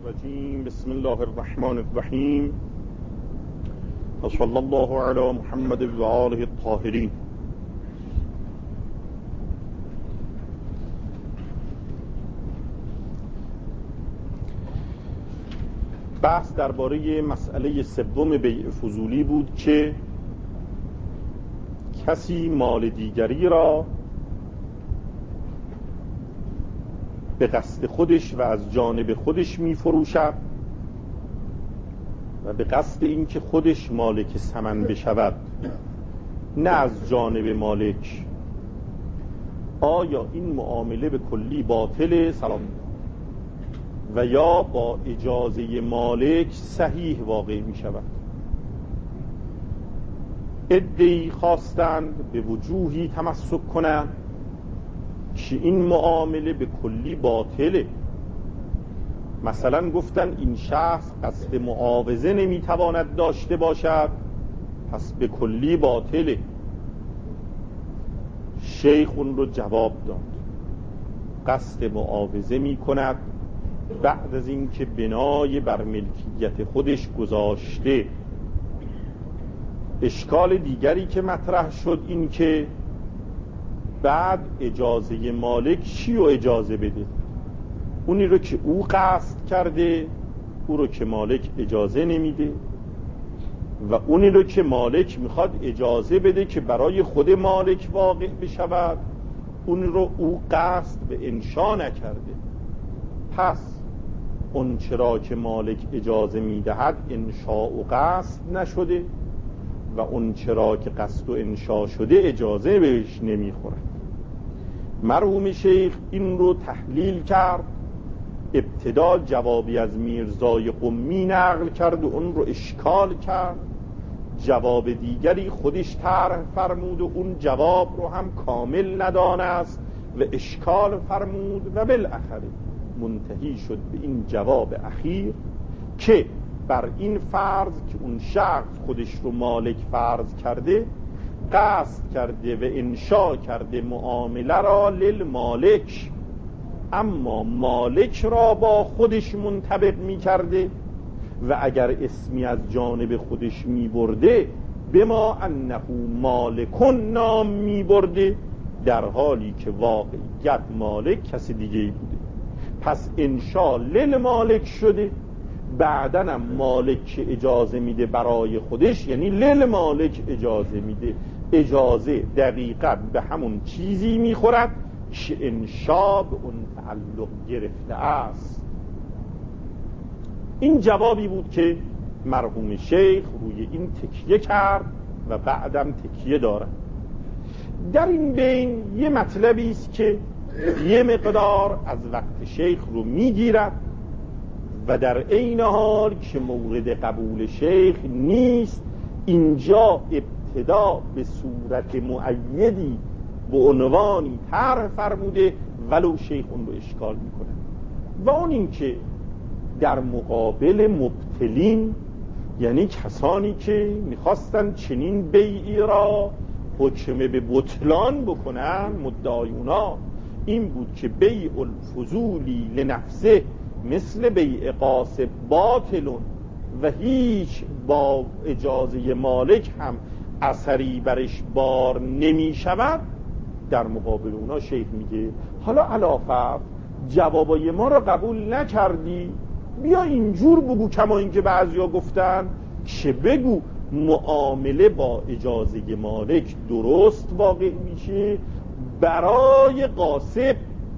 الرجیم. بسم الله الرحمن الرحیم و صلی الله علی محمد و آله الطاهرین. بحث درباره مسئله سوم بیع فضولی بود که کسی مال دیگری را به قصد خودش و از جانب خودش می فروشد و به قصد این که خودش مالک ثمن بشود، نه از جانب مالک. آیا این معامله به کلی باطله؟ سلام. و یا با اجازه مالک صحیح واقع می شود؟ عده‌ای خواستند به وجوهی تمسک کنند که این معامله به کلی باطله. مثلا گفتن این شخص قصد معاوضه نمیتواند داشته باشد، پس به کلی باطله. شیخ اون رو جواب داد، قصد معاوضه می کند بعد از اینکه بنای بر ملکیت خودش گذاشته. اشکال دیگری که مطرح شد این که بعد اجازه مالک چی رو اجازه بده؟ اونی رو که او قصد کرده او رو که مالک اجازه نمیده، و اونی رو که مالک میخواد اجازه بده که برای خود مالک واقع بشود اون رو او قصد به انشا نکرده. پس اون چرا که مالک اجازه میدهد انشا و قصد نشده و اون چرا که قصد و انشا شده اجازه بهش نمیخوره. مرحوم شیخ این رو تحلیل کرد، ابتدا جوابی از میرزای قمی نقل کرد و اون رو اشکال کرد، جواب دیگری خودش طرح فرمود و اون جواب رو هم کامل ندانست و اشکال فرمود و بالاخره منتهی شد به این جواب اخیر که بر این فرض که اون شخص خودش رو مالک فرض کرده، قصد کرده و انشا کرده معامله را للمالک، اما مالک را با خودش منطبق می کرده و اگر اسمی از جانب خودش می برده بما انه مالکون نام می برده، در حالی که واقعیت مالک کسی دیگه ای بوده. پس انشا للمالک شده، بعدنم مالک که اجازه میده برای خودش یعنی للمالک اجازه میده. اجازه دقیقا به همون چیزی میخورد که انشا به اون تعلق گرفته است. این جوابی بود که مرحوم شیخ روی این تکیه کرد و بعدم تکیه دارد. در این بین یه مطلبی است که یه مقدار از وقت شیخ رو میگیرد و در عین حال که مورد قبول شیخ نیست. اینجا ابتدا به صورت مؤیدی به عنوانی طرح فرموده ولو شیخ اون رو اشکال میکنه، و اون این که در مقابل مبتلین، یعنی کسانی که میخواستن چنین بیعی را حکم به بطلان بکنن، مدعایونا این بود که بیع الفضولی لنفسه مثل بیع قاصب باطلون و هیچ با اجازه مالک هم اثری برش بار نمی شود. در مقابل اونا شیخ میگه حالا علافر جوابای ما را قبول نکردی، بیا اینجور بگو کما اینکه بعضیا گفتن که بگو معامله با اجازه مالک درست واقع میشه برای قاصب،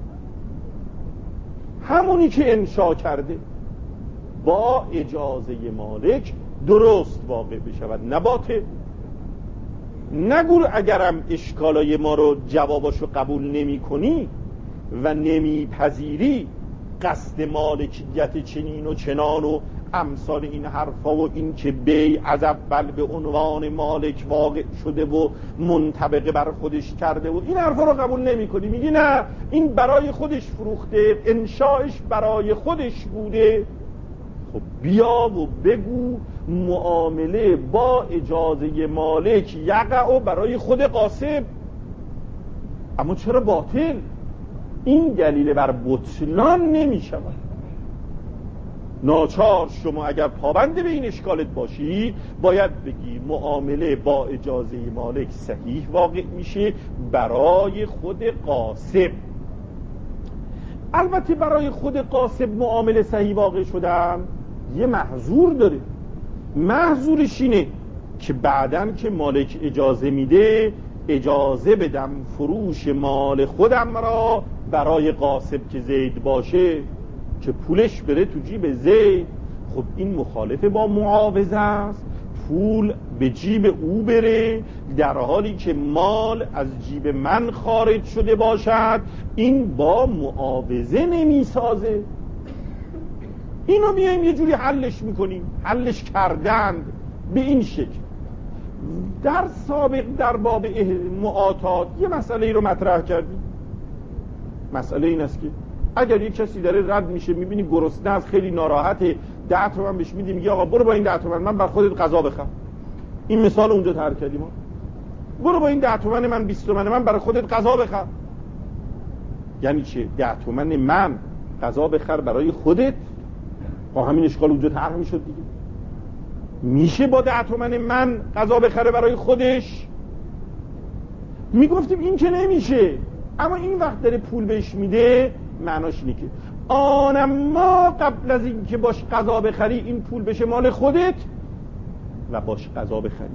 همونی که انشا کرده با اجازه مالک درست واقع بشود، نه باطل. نگو اگرم اشکالای ما رو جواباشو قبول نمی کنی و نمیپذیری قصد مالکیت چنین و چنان و امثال این حرفا و این که بیع از اول به عنوان مالک واقع شده و منطبق بر خودش کرده و این حرفا رو قبول نمی کنی، میگی نه این برای خودش فروخته، انشایش برای خودش بوده. خب بیا و بگو معامله با اجازه مالک یقع برای خود قاصب، اما چرا باطل؟ این دلیل بر بطلان نمی شود. ناچار شما اگر پابند به این اشکالت باشی باید بگی معامله با اجازه مالک صحیح واقع میشه برای خود غاصب. البته برای خود غاصب معامله صحیح واقع شدن یه محظور داره. محظورش اینه که بعدن که مالک اجازه میده اجازه بدم فروش مال خودم را برای غاصب که زید باشه که پولش بره تو جیب زید. خب این مخالف با معاوضه است، پول به جیب او بره در حالی که مال از جیب من خارج شده باشد. این با معاوضه نمیسازه. اینو میایم یه جوری حلش میکنیم، حلش کردند به این شکل. در سابق در باب معاطات یه مسئله ای رو مطرح کردیم. مسئله این است که اگر یک کسی داره رد میشه میبینی گرسنه است، خیلی ناراحته، 10 تومن بهش میدی، میگه آقا برو با این 10 تومن من بر خودت غذا بخر. این مثال اونجا طرح کردیم، برو با این 10 تومن من 20 تومن من برای خودت غذا بخر. یعنی چه؟ 10 تومن من غذا بخر برای خودت. با همین اشکال اونجا طرح میشد دیگه. میشه با 10 تومن من غذا بخره برای خودش؟ میگفتیم این که نمیشه. اما این وقت داره پول بهش میده معناش اینه که ما قبل از این که باش غذا بخری این پول بشه مال خودت و باش غذا بخری.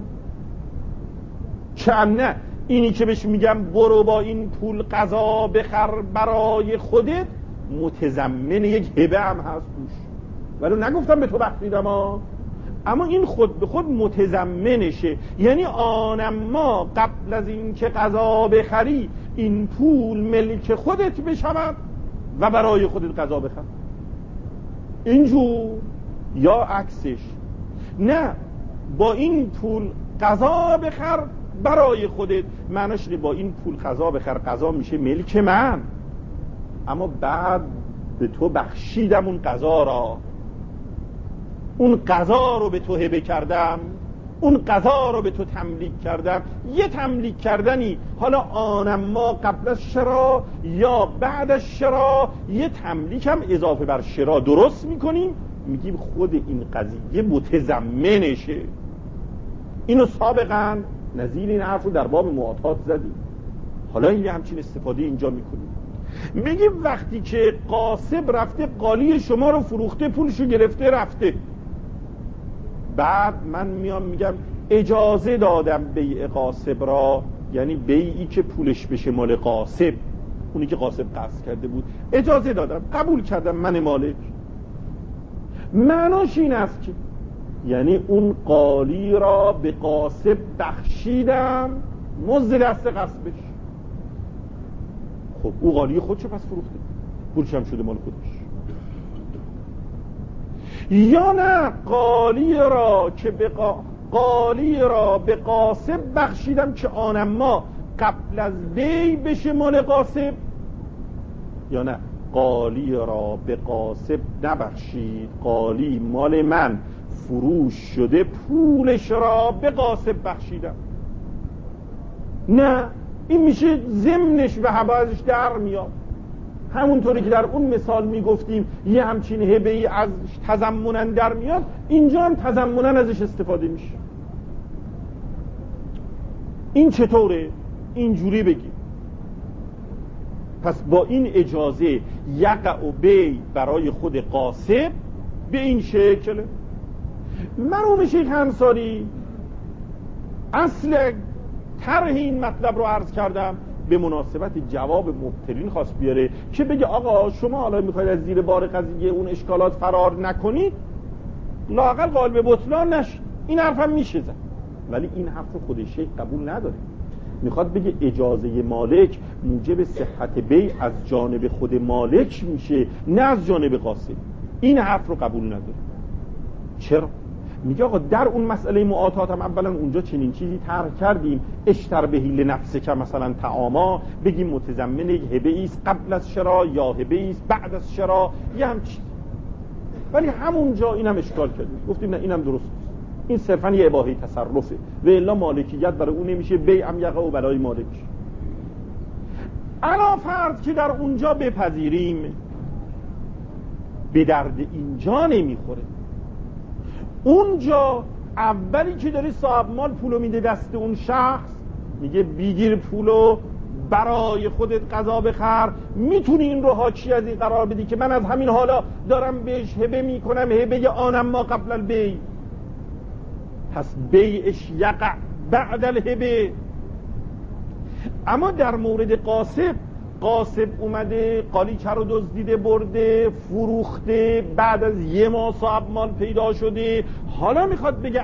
چه نه اینی که بهش میگم برو با این پول غذا بخر برای خودت متضمن یک هبه هم هست توش، ولی نگفتم به تو بخشیدم اما این خود به خود متضمنشه. یعنی ما قبل از این که غذا بخری این پول ملک خودت بشود و برای خودت غذا بخر. اینجور یا عکسش، نه با این پول غذا بخر برای خودت معناش اینه با این پول غذا بخر، غذا میشه ملک من، اما بعد به تو بخشیدم اون غذا را، اون غذا رو به تو هبه کردم، اون غذا رو به تو تملیک کردم. یه تملیک کردنی، حالا ما قبل از شرا یا بعد از شرا، یه تملیک هم اضافه بر شرا درست میکنیم، میگیم خود این قضیه متضمنشه. اینو سابقا نظیر این حرف رو در باب معاطات زدیم، حالا این همچین استفاده اینجا میکنیم. میگیم وقتی که غاصب رفته قالی شما رو فروخته، پولشو گرفته رفته، بعد من میام میگم اجازه دادم بیع غاصب را، یعنی بیعی که پولش بشه مال غاصب، اونی که غاصب قصد کرده بود، اجازه دادم، قبول کردم من مالک. معناش این است که یعنی اون قالی را به غاصب بخشیدم مزد دست غصبش. خب او قالی خودشو پس فروخته، پولش هم شده مال خودش. یا نه قالی را به غاصب بخشیدم که ما قبل از بی بشه مال غاصب، یا نه قالی را به غاصب نبخشید، قالی مال من فروش شده، پولش را به غاصب بخشیدم. نه این میشه ضمنش و حبازش در میاد. همونطوری که در اون مثال میگفتیم یه همچین هبه‌ای از تضمناً در میاد، اینجا هم تضمناً ازش استفاده میشه. این چطوره؟ اینجوری بگیم پس با این اجازه یقع و بی برای خود غاصب به این شکل. مرحوم شیخ انصاری اصل طرح این مطلب رو عرض کردم به مناسبت جواب مبتلین خواست بیاره که بگه آقا شما حالا میخواید از زیر بار قضیه اون اشکالات فرار نکنید، لااقل قالب بطلان نشید. این حرف هم میشه زد، ولی این حرف رو خود شیخ قبول نداره. میخواد بگه اجازه مالک موجب صحت بیع از جانب خود مالک میشه، نه از جانب غاصب. این حرف رو قبول نداره. چرا؟ میگه آقا در اون مسئله معاطات هم اولا اونجا چنین چیزی طرح کردیم، اشتر بهی لنفسه که مثلا طعاما، بگیم متضمن یک هبه ایست قبل از شرا یا هبه ایست بعد از شرا، یه هم چیز. ولی همونجا اینم اشکال کردیم، گفتیم نه اینم درست نیست، این صرفا یه اباحه تصرفه و الا مالکیت برای اون نمیشه، بیع هم یقع و برای مالک. علا فرض که در اونجا بپذیریم به درد اینجا نمیخوره. اونجا اولی که داره صاحب مال پولو میده دست اون شخص، میگه بگیر پولو برای خودت غذا بخر، میتونی این رو حاکی از این قرار بدی که من از همین حالا دارم بهش هبه میکنم، هبه آنم ما قبل البیع، پس بیعش یقع بعد الهبه. اما در مورد قاسب اومده قالیچه رو دزدیده برده فروخته، بعد از یه ماه صاحب مال پیدا شده، حالا میخواد بگه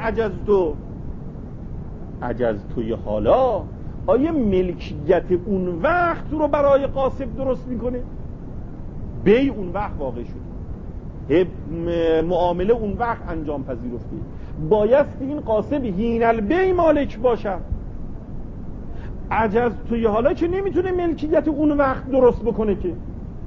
عجزتوی حالا آیا ملکیت اون وقت رو برای قاسب درست میکنه؟ بی اون وقت واقع شده، معامله اون وقت انجام پذیرفته، بایست این قاسب هین البی مالک باشد. عجزتوی حالا که نمیتونه ملکیت اون وقت درست بکنه که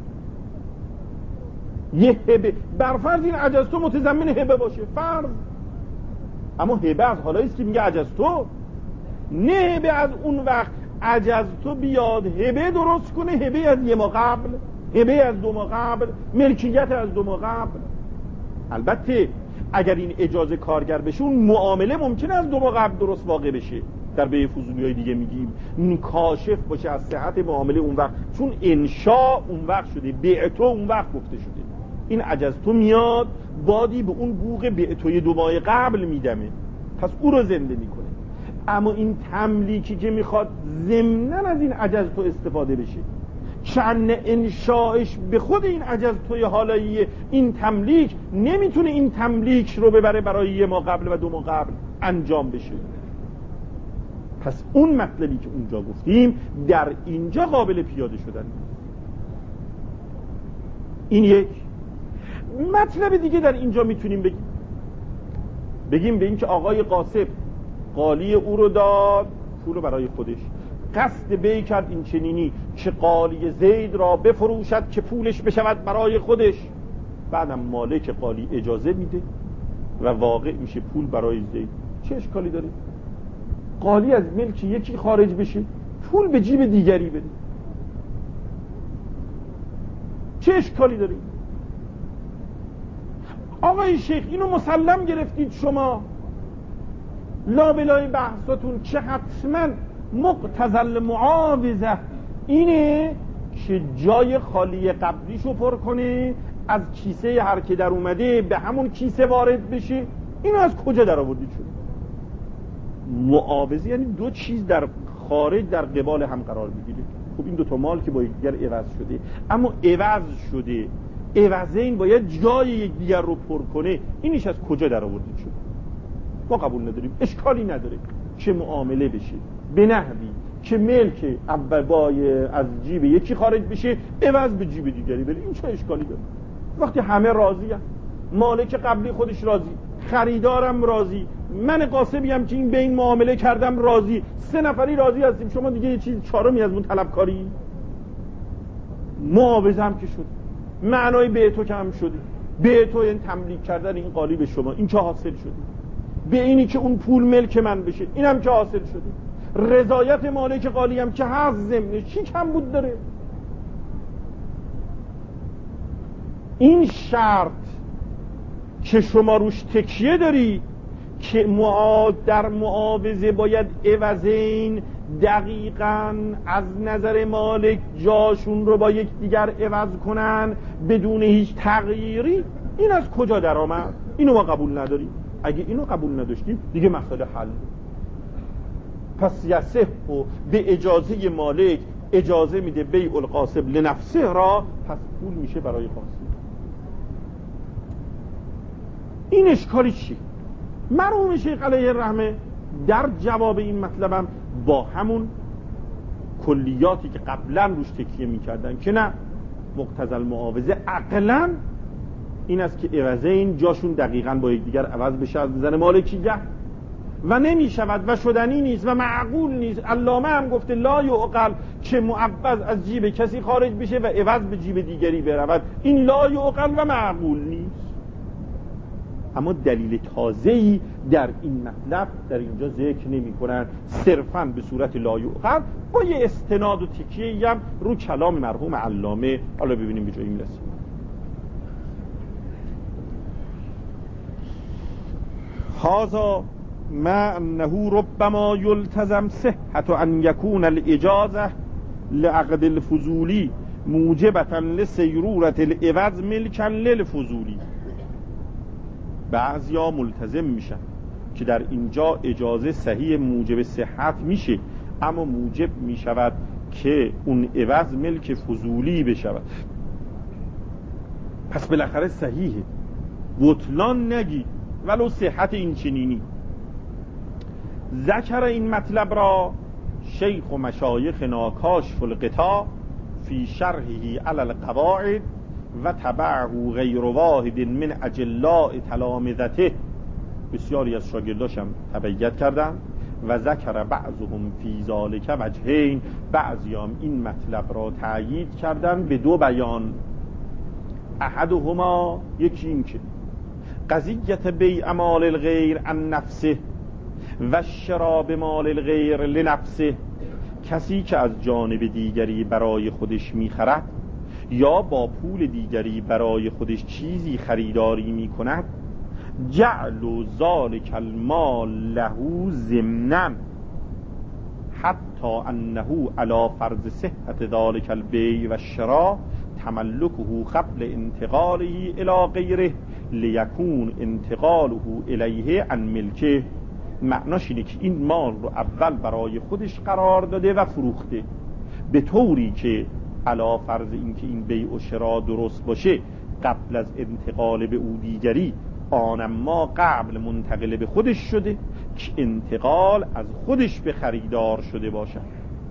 یه هبه، برفرض این عجزتو متضمن هبه باشه فرض، اما هبه از حالاییست که میگه عجزتو، نه هبه از اون وقت. عجزتو بیاد هبه درست کنه، هبه از یه ماه قبل، هبه از 2 ماه قبل، ملکیت از 2 ماه قبل. البته اگر این اجازه کارگر بشه اون معامله ممکنه از 2 ماه قبل درست واقع بشه، در بیع فضولی‌های دیگه میگیم این کاشف باشه از صحت معامله اون وقت، چون انشاء اون وقت شده، بیعتو اون وقت گفته شده. این عجزتو میاد بادی به اون بوق بیعتوی 2 ماه قبل میدمه، پس او رو زنده میکنه. اما این تملیکی که میخواد ضمناً از این عجزتو استفاده بشه، چند انشاءش به خود این عجزتوی حالاییه، این تملیک نمیتونه این تملیک رو ببره برای 1 ماه قبل و 2 ماه قبل انجام بشه. پس اون مطلبی که اونجا گفتیم در اینجا قابل پیاده شدن. این یک مطلب دیگه در اینجا میتونیم بگیم به این که آقای قاسب قالی او رو داد، پولو برای خودش، قصد بی کرد این چنینی که قالی زید را بفروشد که پولش بشود برای خودش، بعدم مالک قالی اجازه میده و واقع میشه پول برای زید. چه اشکالی داره؟ قالی از ملک یکی خارج بشه، پول به جیب دیگری بده، چه اشکالی داره؟ آقای شیخ اینو مسلم گرفتید شما، لابلای بحثاتون که حتما مقتضل معاوضه اینه که جای خالی قبلیشو پر کنه، از کیسه هر که در اومده به همون کیسه وارد بشه. اینو از کجا در آوردید شما؟ معاوضه یعنی 2 چیز در خارج در قبال هم قرار بگیره. خب این 2 تا مال که با یکدیگر عوض شده، اما عوض شده، عوضین باید جای یکدیگر رو پر کنه، اینش از کجا در آوردید شما؟ ما قبول نداریم، اشکالی نداره که معامله بشه به نحوی که ملک اول از جیب یکی خارج بشه عوض به جیب دیگری بره، این چه اشکالی داره؟ وقتی همه راضی هم، مالک قبلی خودش راضی، خریدارم راضی، من قاسمی هم که این بین معامله کردم راضی، 3 نفری راضی هستیم، شما دیگه یه چیز چهارمی از اون طلبکاری؟ معاوضه هم که شد، معنای بیعتو که هم شده، بیعتو این تملیک کردن این قالی به شما، این که حاصل شده، به اینی که اون پول ملک من بشه اینم که حاصل شده، رضایت مالک قالی هم که هست ضمنه، چی کم بود داره؟ این شرط که شما روش تکیه داری که در معاوضه باید عوضین دقیقاً از نظر مالک جاشون رو با یک دیگر عوض کنن بدون هیچ تغییری، این از کجا در آمد؟ اینو ما قبول نداریم. اگه اینو قبول نداشتیم دیگه مسئله حل. پس یصح و به اجازه مالک اجازه میده بیع القاسب لنفسه را، پس پول میشه برای قاسب. این اشکالی چی؟ مرحوم شیخ علیه الرحمه در جواب این مطلبم با همون کلیاتی که قبلا روش تکیه میکردن که نه مقتضی المعاوضه عقلا این است که عوضین جاشون دقیقاً با یکدیگر عوض بشه از نظر مالکیه و نمی شود و شدنی نیست و معقول نیست. علامه هم گفته لا یعقل که معوض از جیب کسی خارج بشه و عوض به جیب دیگری برود، این لا یعقل و معقول نیست. اما دلیل تازه‌ای در این مطلب در اینجا ذکر نمی‌کنن، صرفاً به صورت لا یعقل با یه استناد و تکیه‌ای هم رو کلام مرحوم علامه. حالا ببینیم به جایی میرسیم. هذا ما انه ربما یلتزم صحت ان یکون الاجازه لعقد الفضولی موجبتا لسیرورت العوض ملکا للفضولی. بعضیا ملتزم میشن که در اینجا اجازه صحیح موجب صحت میشه، اما موجب میشود که اون عوض ملک فضولی بشود. پس بالاخره صحیحه، بطلان نگی ولو صحت این چنینی. ذکر این مطلب را شیخ و مشایخنا کاشف الغطا فی شرحه علی القواعد و تبعه غیر واحد من اجلاء تلامذته. بسیاری از شاگرداشم تبعیت کردن و ذکر بعضهم فی ذالک وجهین، بعضیام این مطلب را تأیید کردن به دو بیان. احدهما، یکی این که قضیت بیع مال الغیر عن نفسه و شراب مال الغیر لنفسه، کسی که از جانب دیگری برای خودش میخرد یا با پول دیگری برای خودش چیزی خریداری میکند، جعل ذالک المال له ضمنا حتی انه علی فرض صحت ذالک البیع و الشراء تملکه قبل انتقاله الی غیره لیکون انتقاله الیه عن ملکه. معناش اینه که این مال رو اول برای خودش قرار داده و فروخته، به طوری که علی فرض اینکه این بیع و شراء درست باشه قبل از انتقال به او دیگری، آنما قبل منتقل به خودش شده که انتقال از خودش به خریدار شده باشد.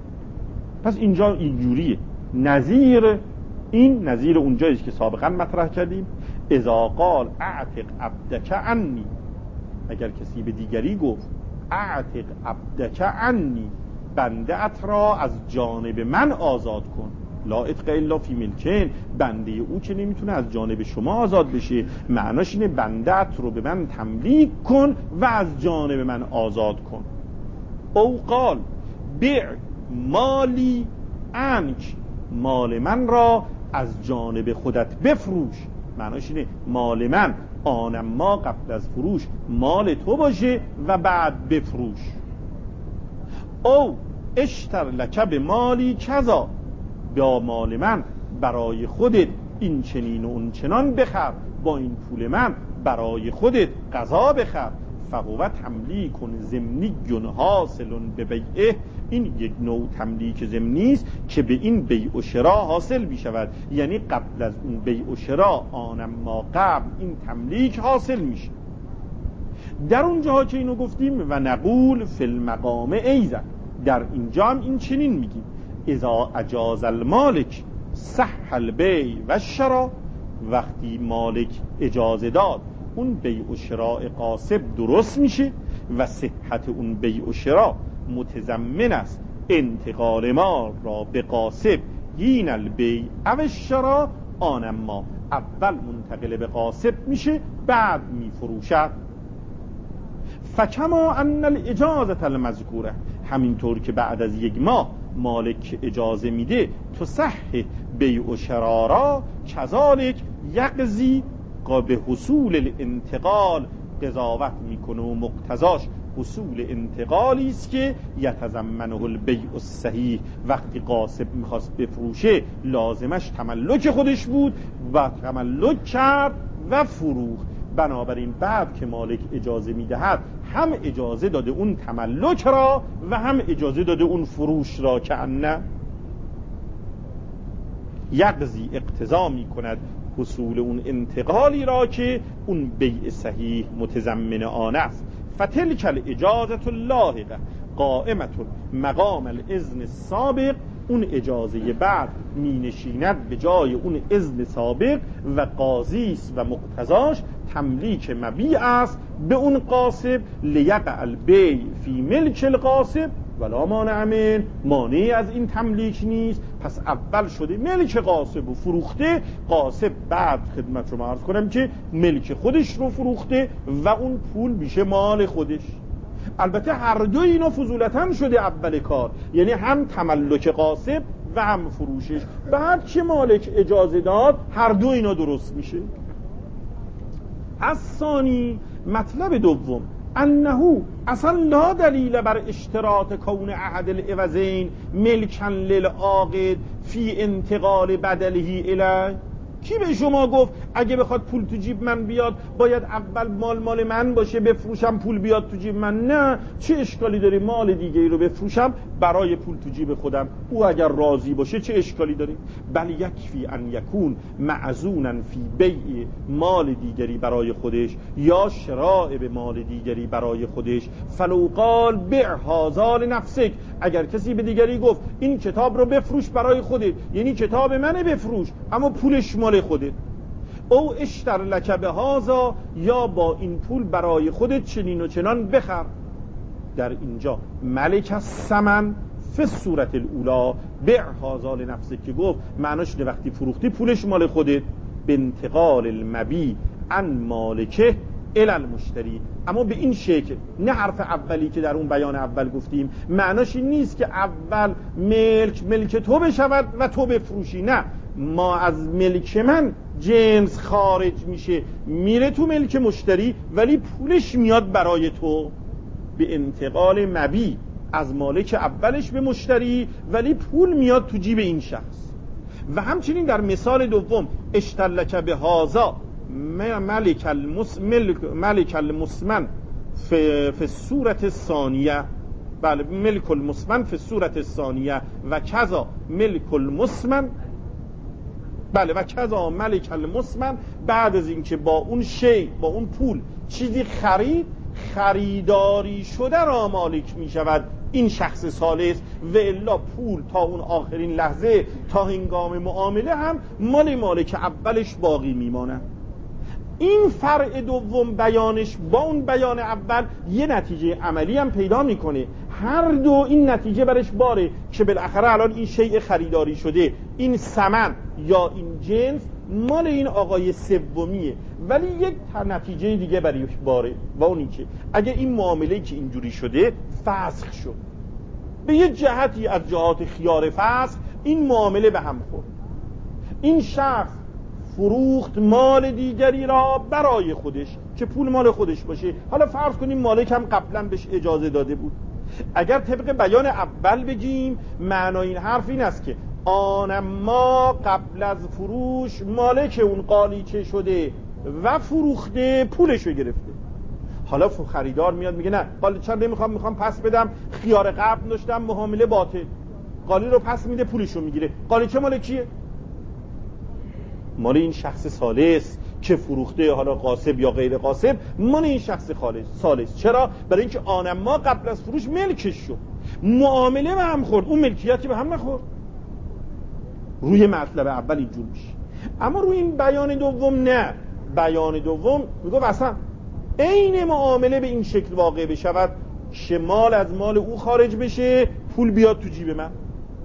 پس اینجا اینجوریه. نظیر این نظیر اونجاییست که سابقا مطرح کردیم، اذا قال اعتق عبدک عنی، اگر کسی به دیگری گفت اعتق عبدک عنی، بنده ات را از جانب من آزاد کن، لا عتق الا فی ملکین، بنده او که نمیتونه از جانب شما آزاد بشه، معناش اینه بنده ات رو به من تملیک کن و از جانب من آزاد کن. او قال بیع مالی عنک، مال من را از جانب خودت بفروش، معناش اینه مال من آنما قبل از فروش مال تو باشه و بعد بفروش. او اشتر لک به مالی کذا، با مال من برای خودت این چنین و اون چنان بخر، با این پول من برای خودت غذا بخر، فهو تملیک ضمنی حاصل به بیعه، این یک نوع تملیک ضمنی است که به این بیع و شراء حاصل می شود، یعنی قبل از اون بیع و شراء آنما قبل این تملیک حاصل میشه. در اون جاها که اینو گفتیم و نقول فی المقام ایزن، در اینجا هم این چنین میگیم اذا اجاز المالک صح البیع و الشراء، وقتی مالک اجازه داد اون بیع و شراء غاصب درست میشه و صحت اون بیع و شراء متضمن است انتقال مال را به غاصب هین البیع او الشراء، آنما اول منتقل به غاصب میشه بعد میفروشد. فکما ان الاجازه المذکوره، همینطور که بعد از یک ماه مالک اجازه میده تو صح بیع و شراء را، کذالک یقضی به حصول الانتقال، قضاوت میکنه و مقتضاش حصول انتقالی است که یتضمنه البیع الصحیح، وقتی غاصب میخواست بفروشه لازمش تملک خودش بود و تملک کرد و فروخت، بنابراین بعد که مالک اجازه میدهد هم اجازه داده اون تملک را و هم اجازه داده اون فروش را، که نه یقضی اقتضا میکند حصول اون انتقالی را که اون بیع صحیح متضمن آن است. فتلک الاجازه اللاحقه قائمه مقام الاذن السابق، اون اجازه بعد می نشیند به جای اون اذن سابق و قاضی است و مقتضاش تملیک مبیع است به اون غاصب، لیقع البیع فی ملک الغاصب ولا مانع منه، مانعی از این تملیک نیست. پس اول شده ملک غاصب و فروخته، غاصب بعد خدمت رو عرض کنم که ملک خودش رو فروخته و اون پول میشه مال خودش. البته هر دو اینا فضولتاً شده اول کار، یعنی هم تملک غاصب و هم فروشش، بعد که مالک اجازه داد هر دو اینا درست میشه. از ثانی مطلب دوم انه اصلا لا دلیل بر اشتراط کون احد العوضین ملکا للعاقد فی انتقال بدله الیه. کی به شما گفت اگه بخواد پول تو جیب من بیاد باید اول مال من باشه بفروشم پول بیاد تو جیب من؟ نه، چه اشکالی داره مال دیگری رو بفروشم برای پول تو جیب خودم، او اگر راضی باشه چه اشکالی داره؟ بل یکفی ان یکون معزونا فی بیع مال دیگری برای خودش یا شراء به مال دیگری برای خودش. فلو قال بع هذا لنفسک، اگر کسی به دیگری گفت این کتاب رو بفروش برای خودت، یعنی کتاب منه بفروش اما پولش مال خودت، او اشتر لک بهذا، یا با این پول برای خودت چنین و چنان بخر. در اینجا ملک الثمن فی صورت الاولا بع هذا لنفسک که گفت معناش اینه وقتی فروختی پولش مال خودت، به انتقال المبیع عن مالکه الی المشتری. اما به این شکل، نه حرف اولی که در اون بیان اول گفتیم معناش این نیست که اول ملک تو بشود و تو بفروشی، نه، ما از ملک من جنس خارج میشه میره تو ملک مشتری ولی پولش میاد برای تو، به انتقال مبیع از مالک اولش به مشتری ولی پول میاد تو جیب این شخص. و همچنین در مثال دوم اشترلک به هازا ملک المسمن فی صورت الثانیه، بله ملک المسمن فی صورت الثانیه و کذا ملک المسمن، بله و کذا ملک المسمن، بعد از اینکه با اون شی با اون پول چیزی خریداری شده را مالک می شود این شخص ثالث، و الا پول تا اون آخرین لحظه تا هنگام معامله هم مالک اولش باقی میمانه. این فرع دوم بیانش با اون بیان اول یه نتیجه عملی هم پیدا میکنه، هر دو این نتیجه برش باره که بالاخره الان این شیء خریداری شده، این ثمن یا این جنس مال این آقای سومیه، ولی یک نتیجه دیگه برش باره و اونی که اگه این معامله که اینجوری شده فسخ شد، به یه جهتی از جهات خیار فسخ این معامله به هم خورد، این شخص فروخت مال دیگری را برای خودش که پول مال خودش باشه، حالا فرض کنیم مالک هم قبلا بهش اجازه داده بود. اگر طبق بیان اول بگیم معنای این حرف این است که ما قبل از فروش مالک اون قالیچه شده و فروخته پولش رو گرفته، حالا خریدار میاد میگه نه قالیچه میخوام پس بدم، خیار قبل داشتم معامله باطل، قالی رو پس میده پولش رو میگیره، قالیچه مال کیه؟ مال این شخص ثالث که فروخته، حالا قاصب یا غیر قاصب، مال این شخص ثالث. چرا؟ برای اینکه ما قبل از فروش ملکش شد، معامله به هم خورد، اون ملکیتی به هم نخورد. روی مطلب اول اینجور میشه، اما روی این بیان دوم نه، بیان دوم میگه اصلا عین معامله به این شکل واقع بشود که مال از مال او خارج بشه پول بیاد تو جیب من،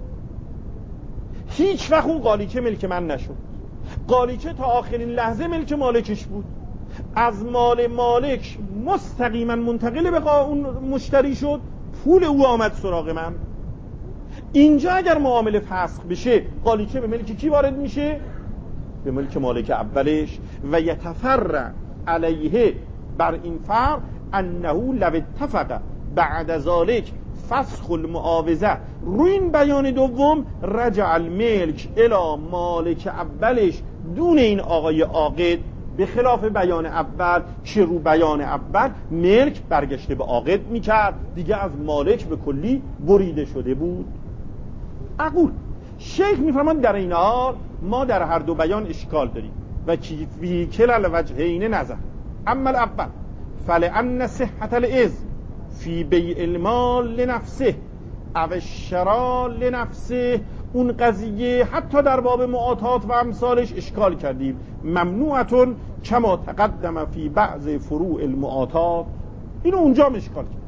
هیچ وقت اون قالیچه ملک من نشد، قالیچه تا آخرین لحظه ملک مالکش بود، از مال مالک مستقیما منتقل به اون مشتری شد، پول او آمد سراغ من. اینجا اگر معامله فسخ بشه قالیچه به ملک کی وارد میشه؟ به ملک مالک اولش. و یتفرع علیه بر این فرع انه لو اتفق بعد ذلك فسخ المعاوضه، روی این بیان دوم رجع الملک الی مالک اولش دون این آقای عاقد، به خلاف بیان اول که رو بیان اول ملک برگشته به عاقد میکرد، دیگه از مالک به کلی بریده شده بود. اقول شیخ میفرمان در این حال ما در هر دو بیان اشکال داریم و فی کلا الوجهین نظر. اما الاول فلان صحت الاذن فی بیع المال لنفسه او الشراء لنفسه، اون قضیه حتی در باب معاطات و امثالش اشکال کردیم، ممنوعتون کما تقدم فی بعض فروع المعاطات، اینو اونجا اشکال کردیم.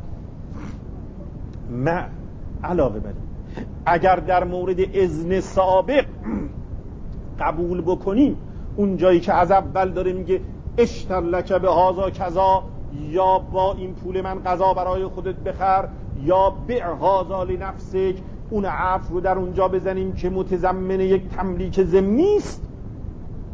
ما علاوه بر اگر در مورد اذن سابق قبول بکنیم اون جایی که از اول داره میگه اشتر لک به هازا کذا، یا با این پول من غذا برای خودت بخر، یا بع هازا لنفسک، اون عفو رو در اونجا بزنیم که متضمن یک تملیک ضمنی است.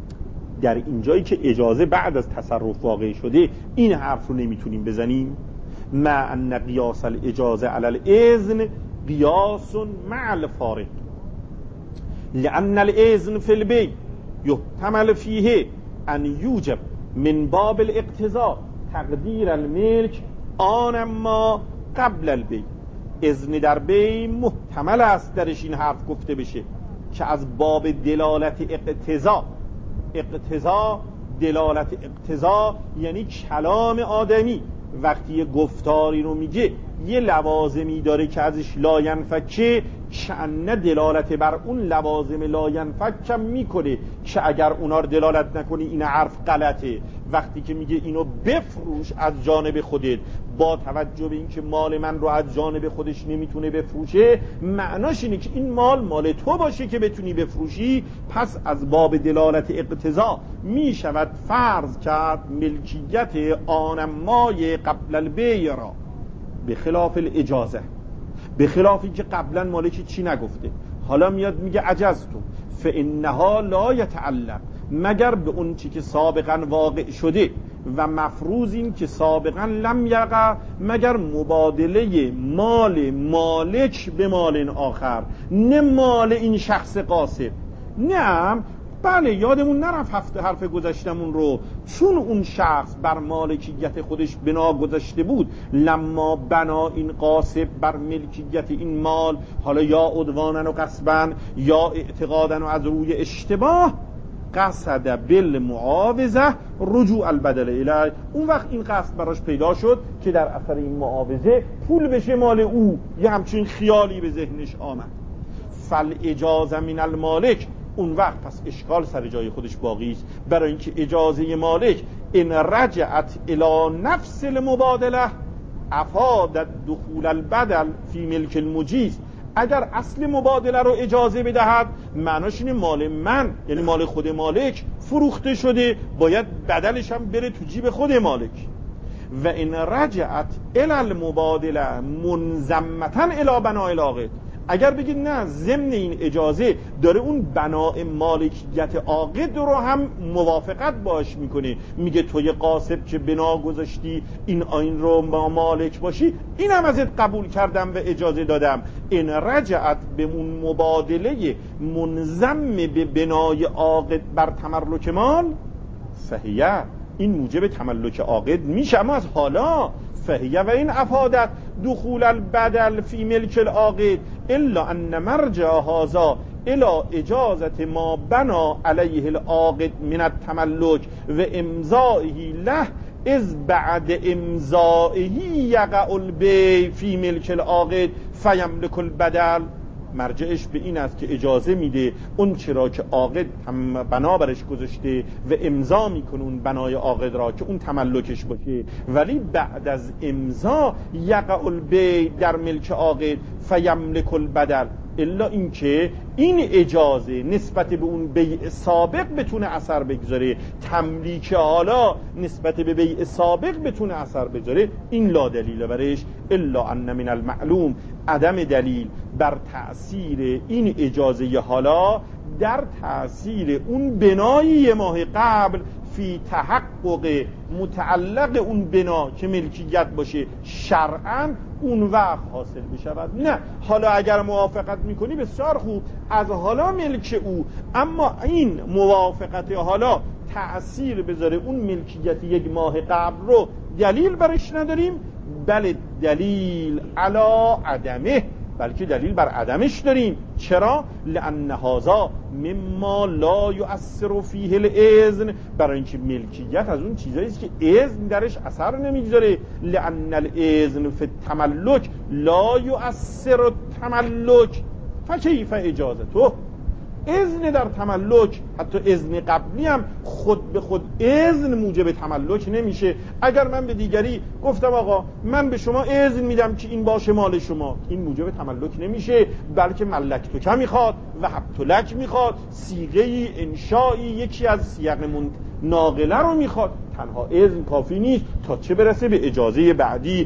در این جایی که اجازه بعد از تصرف واقع شده این حرف رو نمیتونیم بزنیم. مع ان قیاس الاجازه علی الاذن قیاس مع الفارق لان الاذن في البيع يحتمل فيه ان يوجب من باب الاقتضاء تقدیر الملک آن ما قبل البیع. اذن در بیع محتمل است درش این حرف گفته بشه که از باب دلالت اقتضا دلالت اقتضا یعنی کلام آدمی وقتی یه گفتاری رو میگه یه لوازمی داره که ازش لاینفکه چنه دلالت بر اون لوازم لاینفک میکنه که اگر اونا رو دلالت نکنی این حرف غلطه. وقتی که میگه اینو بفروش از جانب خودت با توجه به اینکه مال من رو از جانب خودش نمیتونه بفروشه، معناش اینه که این مال تو باشه که بتونی بفروشی. پس از باب دلالت اقتضا میشود فرض کرد ملکیت آن مای قبل البیع را، به خلاف الاجازه، به خلاف اینکه قبلا مالک چی نگفته. حالا میاد میگه عجزتو فانها لا یتعلق، مگر به اون چی که سابقا واقع شده و مفروض این که سابقا لم یقع، مگر مبادله مال مالک به مال آخر، نه مال این شخص قاصد. نه بله یادمون نرفت حرف گذشتمون رو، چون اون شخص بر مالکیت خودش بنا گذاشته بود، لما بنا این قاصد بر ملکیت این مال، حالا یا عدوانا و قصبا یا اعتقادا و از روی اشتباه، قصد بالمعاوضه رجوع البدل الیه، اون وقت این قصد براش پیدا شد که در اثر این معاوضه پول بشه مال او، یه همچین خیالی به ذهنش آمد. فالاجازه من المالک، اون وقت پس اشکال سر جای خودش باقی است، برای اینکه اجازه مالک ان رجعت الی نفس المبادله افادت دخول البدل فی ملک المجیز، اگر اصل مبادله رو اجازه بدهد معناش اینه مال من یعنی مال خود مالک فروخته شده، باید بدلش هم بره تو جیب خود مالک. و ان رجعت الی المبادله منضمتا الی بناء العاقد، اگر بگید نه ضمن این اجازه داره اون بناء مالکیت عاقد رو هم موافقت باش میکنه، میگه توی قاصد که بنا گذاشتی این آیین رو مالک باشی، اینم ازت قبول کردم و اجازه دادم. این رجعت به اون مبادله منضم به بنای عاقد بر تملک مال، فهیه این موجب تملک عاقد میشه. اما از حالا فهیه و این افادت دخول البدل فی ملک العاقد الا ان مرجع هذا الى اجازت ما بنا علیه العاقد من التملک و امضائه له از بعد امضائه یقع البیع فی ملک العاقد فیملک البدل. مرجعش به این است که اجازه میده اون چرا که عاقد بنا برش گذاشته و امضا میکنه اون بنای عاقد را که اون تملکش باشه، ولی بعد از امضا یقع البیع در ملک عاقد فیملک البدل، الا اینکه این اجازه نسبت به اون بیع سابق بتونه اثر بگذاره، تملیک حالا نسبت به بیع سابق بتونه اثر بگذاره، این لا دلیل برش. الا ان من المعلوم، عدم دلیل بر تأثیر این اجازه حالا در تأثیر اون بنای یه ماه قبل فی تحقق متعلق اون بنا که ملکیت باشه شرعاً اون وقت حاصل بشود. نه حالا اگر موافقت میکنی بسیار خوب، از حالا ملک او، اما این موافقت حالا تأثیر بذاره اون ملکیت یک ماه قبل رو دلیل برش نداریم، بله دلیل علی عدمه، بلکه دلیل بر عدمش داریم. چرا؟ لأن هذا مما لا یؤثر فیه الاذن، برای اینکه ملکیت از اون چیزایی است که اذن درش اثر نمیگذاره. لأن الاذن فی التملک لا یؤثر التملک فکیف اجازته، اذن در تملک حتی اذن قبلی هم خود به خود اذن موجب تملک نمیشه. اگر من به دیگری گفتم آقا من به شما اذن میدم که این باشه مال شما، این موجب تملک نمیشه، بلکه ملک تو که میخواد و حبت لک میخواد، صیغه انشایی یکی از صیغ ناقله رو میخواد. تنها اذن کافی نیست تا چه برسه به اجازه بعدی.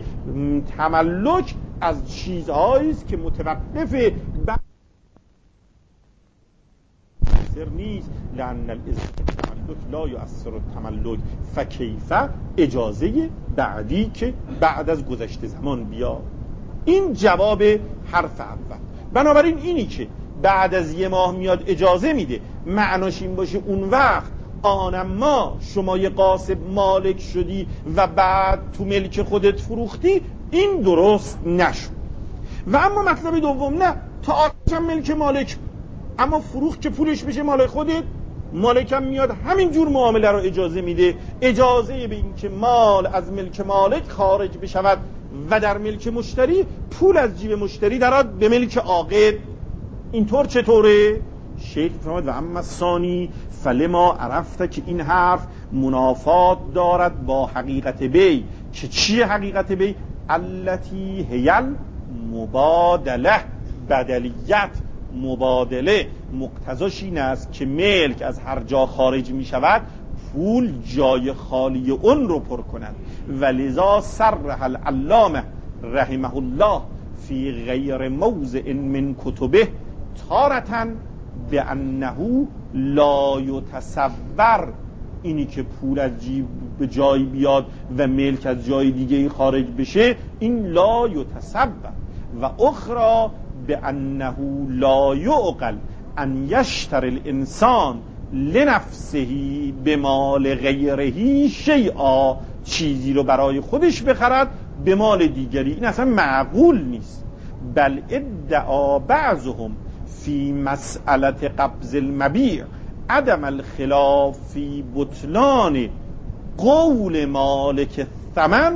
تملک از چیزهایی است که متوقف نیست، لأن الاذن التملک لا یؤثر التملک فکیف اجازه بعدی که بعد از گذشته زمان بیا. این جواب حرف اول. بنابراین اینی که بعد از یه ماه میاد اجازه میده معناش این باشه اون وقت آنما شما یه غاصب مالک شدی و بعد تو ملک خودت فروختی، این درست نشد. و اما مطلب دوم، نه تا آتشم ملک مالک اما فروخت که پولش بشه مال خودت، مالکم میاد همین جور معامله رو اجازه میده، اجازه به این که مال از ملک مالک خارج بشود و در ملک مشتری، پول از جیب مشتری دراد به ملک عاقد. اینطور چطوره؟ شیخ فرمود و اما ثانی فلما عرفت که این حرف منافات دارد با حقیقت بی. که چیه حقیقت بی؟ التی هیل مبادله، بدلیت، مبادله مقتضاش این است که ملک از هر جا خارج می شود پول جای خالی اون رو پر کند. ولذا صرح العلامه رحمه الله فی غیر موضع من کتبه تارة بانه لا یتصور، اینی که پول از جیب به جای بیاد و ملک از جای دیگه خارج بشه، این لا یتصور. و اخرى بانه لا یعقل ان یشتری الانسان لنفسه بمال غیره شیئا، چیزی رو برای خودش بخرد به مال دیگری، این اصلا معقول نیست. بل ادعا بعضهم فی مسئله قبض المبیع عدم الخلاف فی بطلان قول مالک الثمن.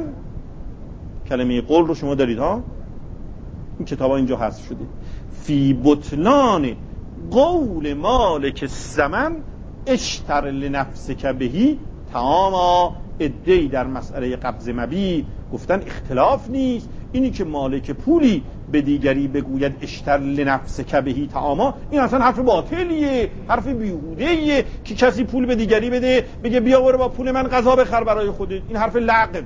کلمه قول رو شما دارید ها، این کتاب ها اینجا حذف شده. فی بطلان قول مالک الثمن اشتر لنفسک بهی تماما. ادعی در مسئله قبض مبیع گفتن اختلاف نیست، اینی که مالک پولی به دیگری بگوید اشتر لنفسک بهی تماما، این اصلا حرف باطلیه، حرف بیهودهیه که کسی پول به دیگری بده بگه بیا برو با پول من غذا بخر برای خودت، این حرف لغوه.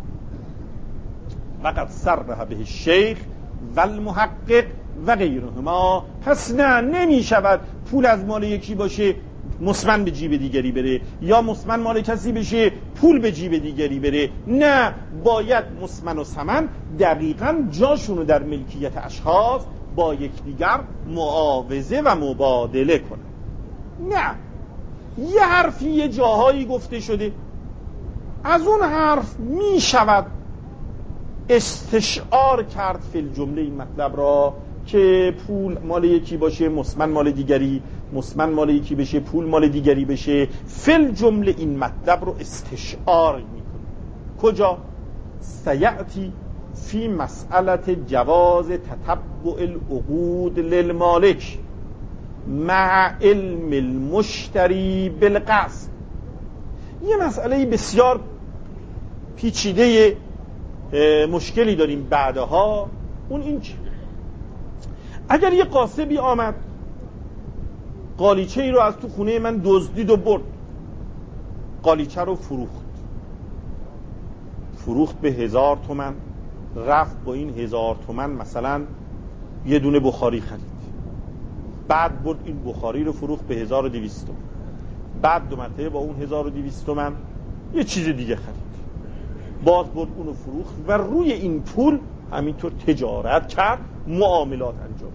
وقد صرح به الشیخ و المحقق و غیرهما. پس نه، نمی شود پول از مال یکی باشه مسمن به جیب دیگری بره، یا مسمن مال کسی بشه پول به جیب دیگری بره. نه، باید مسمن و ثمن دقیقاً جاشونو در ملکیت اشخاص با یکدیگر معاوضه و مبادله کنن. نه، یه حرفی یه جاهایی گفته شده، از اون حرف می شود استشعار کرد فی الجمله این مطلب را که پول مال یکی باشه مسمن مال دیگری، مسمن مال یکی بشه پول مال دیگری بشه. فی الجمله این مطلب رو استشعار میکنه. کجا؟ سیأتی فی مسئله جواز تتبع العقود للمالک مع علم المشتری بالقصد. یه مسئله بسیار پیچیده مشکلی داریم بعدها. اون این چه؟ اگر یه قاصبی آمد قالیچه ای رو از تو خونه من دزدید و برد، قالیچه رو فروخت به 1000 تومن، رفت با این 1000 تومن مثلا یه دونه بخاری خرید، بعد برد این بخاری رو فروخت به 1200 تومن، بعد دو مرتبه با اون 1200 تومن یه چیز دیگه خرید، باز برد اونو فروخت و روی این پول همینطور تجارت کرد، معاملات انجام.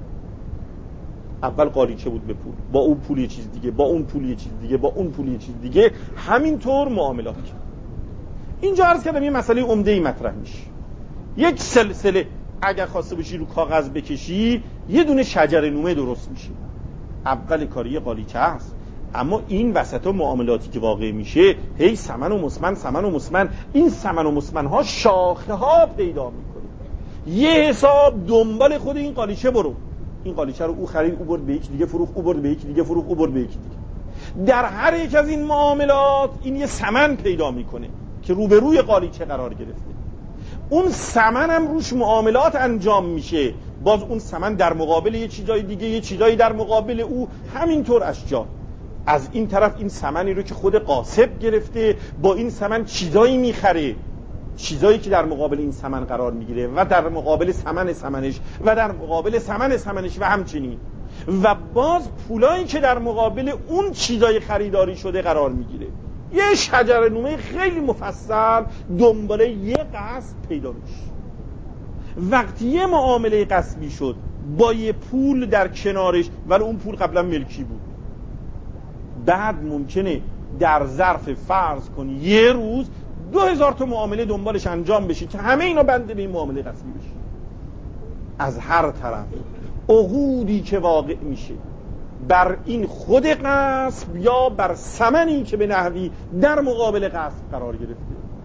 اول قالیچه بود به پول، با اون پول یه چیز دیگه، با اون پول یه چیز دیگه، با اون پول یه چیز دیگه، همینطور معاملات کرد. اینجا عرض کردم یه مسئله عمده‌ای مطرح میشه. یک سلسله اگر خواسته باشی رو کاغذ بکشی یه دونه شجره نومه درست میشه. اول کاری قالیچه است، اما این وسط معاملاتی که واقع میشه هی ثمن و مسمن، این ثمن و مسمن ها شاخه ها پیدا میکنه. یه حساب دنبال خود این قالیچه برو، این قالیچه رو او خرید، او برد به یکی دیگه فروخت، او برد به یکی دیگه فروخت، او برد به یکی دیگه. در هر یک از این معاملات این یه ثمن پیدا میکنه که روبروی قالیچه قرار گرفته. اون ثمن هم روش معاملات انجام میشه، باز اون ثمن در مقابل یه چیزای دیگه، یه چیزایی در مقابل او، همینطور اشجار. از این طرف این ثمنی رو که خود قاصب گرفته با این ثمن چیزایی میخره، چیزایی که در مقابل این ثمن قرار میگیره و در مقابل ثمنش و در مقابل ثمنش و همچنین. و باز پولایی که در مقابل اون چیزای خریداری شده قرار میگیره. یه شجره‌نامه خیلی مفصل دنباله یه قصد پیدا میشه. وقتی یه معامله غصبی شد با یه پول در کنارش، ولی اون پول قبلا ملکی بود، بعد ممکنه در ظرف فرض کنی یه روز 2000 تا معامله دنبالش انجام بشه که همه اینا بنده به این معامله غصبی بشه. از هر طرف عقودی که واقع میشه بر این خود غصب یا بر ثمنی که به نحوی در مقابل غصب قرار گرفته.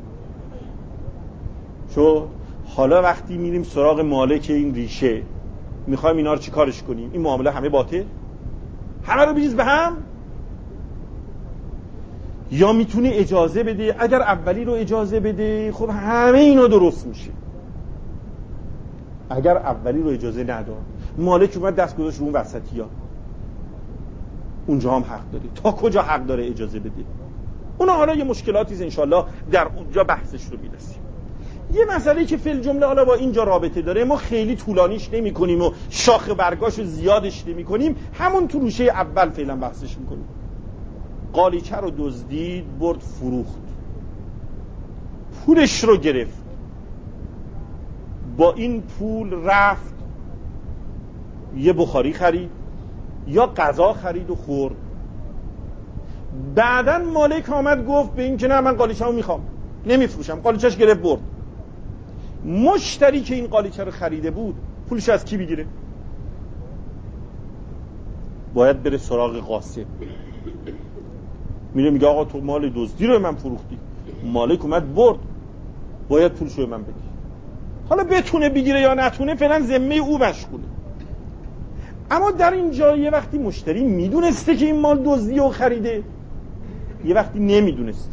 شو حالا وقتی میریم سراغ مالک این ریشه، میخوایم اینا رو چی کارش کنیم؟ این معامله همه باطل، همه رو بریز به هم، یا میتونه اجازه بده؟ اگر اولی رو اجازه بده خب همه اینا درست میشه. اگر اولی رو اجازه نداد، مالک اومد دست گذاشت رو اون وسطی ها، اونجا هم حق داره. تا کجا حق داره اجازه بده؟ اونا حالا یه مشکلاتیست انشالله در اونجا بحثش رو میرسیم. یه مسئله که فی الجمله حالا با اینجا رابطه داره، ما خیلی طولانیش نمی کنیم و شاخ برگاش زیادش نمی کنیم، همون تو روشه اول فعلا بحثش میکنیم. قالیچه رو دزدید، برد فروخت، پولش رو گرفت، با این پول رفت یه بخاری خرید یا غذا خرید و خورد. بعدن مالک آمد گفت به این که نه من قالیچه رو میخوام، نمیفروشم، قالیچهش گرفت برد. مشتری که این قالیچه رو خریده بود پولش از کی بگیره؟ باید بره سراغ قاسم. میره میگه آقا تو مال دزدی رو من فروختی، مالک اومد برد، باید پولش رو من بدی. حالا بتونه بگیره یا نتونه فعلا ذمه او مشغوله. اما در این جا یه وقتی مشتری میدونسته که این مال دزدی رو خریده، یه وقتی نمیدونسته.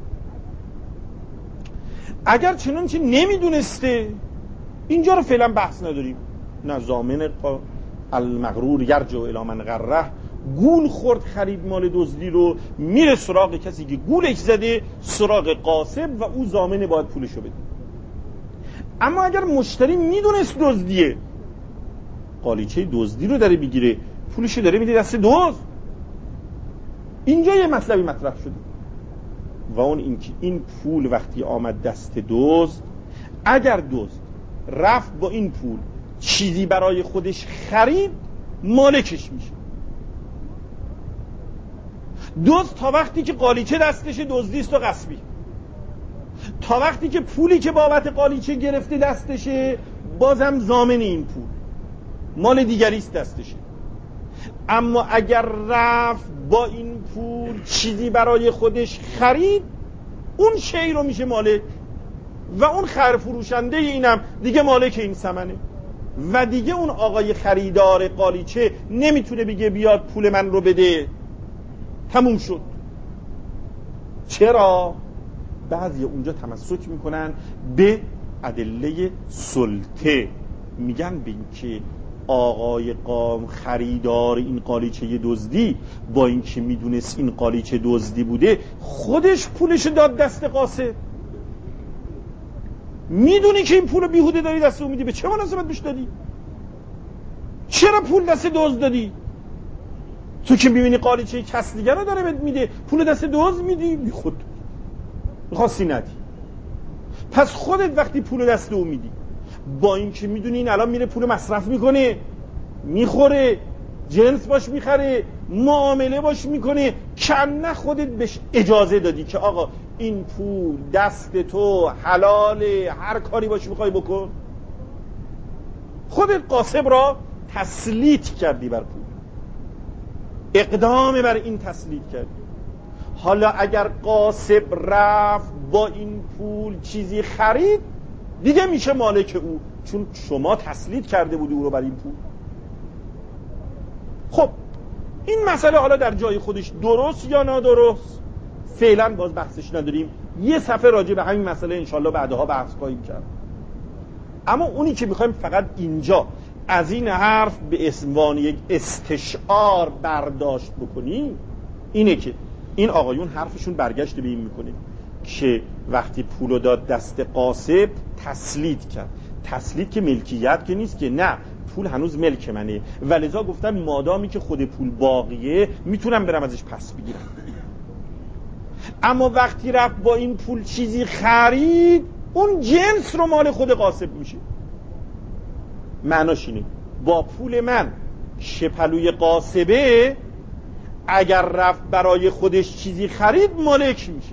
اگر چنانچه نمیدونسته، اینجا رو فعلا بحث نداریم. نه ضامن المغرور یرجع الی من غره، گول خورد خرید مال دزدی رو، میره سراغ کسی که گولش زده، سراغ قاسم، و او ضامن باید پولشو بده. اما اگر مشتری میدونست دزدیه، قالیچه دزدی رو داره بگیره، پولشو داره میده دست دزد، اینجا یه مطلبی مطرح شده. و اون اینکه این پول وقتی آمد دست دزد، اگر دزد رفت با این پول چیزی برای خودش خرید، مالکش میشه. دزد تا وقتی که قالیچه دستش دزدیست و غصبی، تا وقتی که پولی که بابت قالیچه گرفته دستشه، بازم ضامن این پول، مال دیگریست دستشه. اما اگر رفت با این پول چیزی برای خودش خرید، اون شی رو میشه مالک، و اون خرفروشنده اینم دیگه مالک این ثمنه، و دیگه اون آقای خریدار قالیچه نمیتونه بگه بیاد پول من رو بده، تموم شد. چرا؟ بعضی اونجا تمسک میکنن به ادله سلطه، میگن به این که آقای خریدار این قالیچه دزدی با اینکه میدونست این قالیچه دزدی بوده، خودش پولش داد دست قاسم. میدونی که این پول بیهوده داری دست اون میدی، به چه مناسبت بهش دادی؟ چرا پول دست دزد دادی؟ تو که میبینی قالیچه کس دیگر رو داره میده، پول دست دزد میدی؟ بی خود میخواستی ندی. پس خودت وقتی پول دست اون میدی، با اینکه میدونی این الان میره پول مصرف میکنه، میخوره، جنس باش میخره، معامله باش میکنه، کم خودت بهش اجازه دادی که آقا این پول دست تو حلاله، هر کاری باش میخوای بکن. خودت قاسم را تسلیط کردی بر پول، اقدام بر این تسلیط کردی. حالا اگر قاسم رفت با این پول چیزی خرید، دیگه میشه مالک او، چون شما تسلیط کرده بودی او رو بر این پول. خب این مسئله حالا در جای خودش درست یا نادرست فعلا باز بحثش نداریم، یه صفحه راجع به همین مسئله انشالله بعدها بحث خواهیم کرد. اما اونی که میخوایم فقط اینجا از این حرف به عنوان یک استشعار برداشت بکنیم اینه که این آقایون حرفشون برگشت به این میکنه که وقتی پولو داد دست قاسم، تسلیط کرد. تسلیط که ملکیت که نیست، که نه، پول هنوز ملک منه، ولذا گفتن مادامی که خود پول باقیه میتونم برم ازش پس بگیرم. اما وقتی رفت با این پول چیزی خرید، اون جنس رو مال خود غاصب میشه. معناش اینه با پول من شپلوی غاصبه اگر رفت برای خودش چیزی خرید مالک میشه.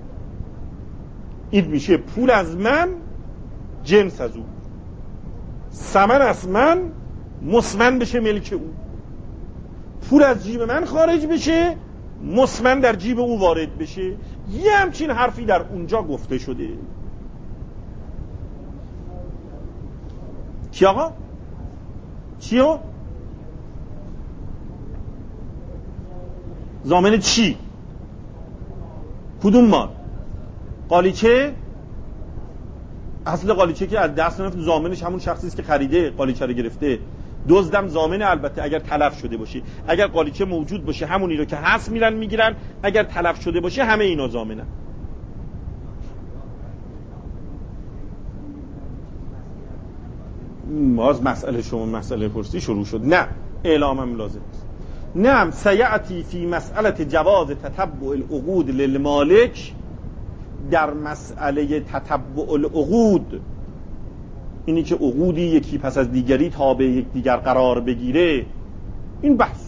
این میشه پول از من، جنس از او، ثمن از من، مثمن بشه ملک او. پول از جیب من خارج بشه، مثمن در جیب او وارد بشه. یه همچین حرفی در اونجا گفته شده. کی آقا؟ چیو؟ ضامن چی؟ کدوم مال؟ قالیچه؟ اصل قالیچه که از دست نرفت، ضامنش همون شخصی است که خریده قالیچه رو گرفته. دزدم ضامن البته اگر تلف شده باشه. اگر قالیچه موجود باشه همونی رو که هست میرن میگیرن، اگر تلف شده باشه همه اینا ضامنن. باز مسئله شما مسئله پرسی شروع شد. نه، اعلامم لازم است. نعم سیعتی فی مسئله جواز تتبع العقود للمالک. در مسئله تتبع العقود، اینی که عقودی یکی پس از دیگری تابع یک دیگر قرار بگیره، این بحث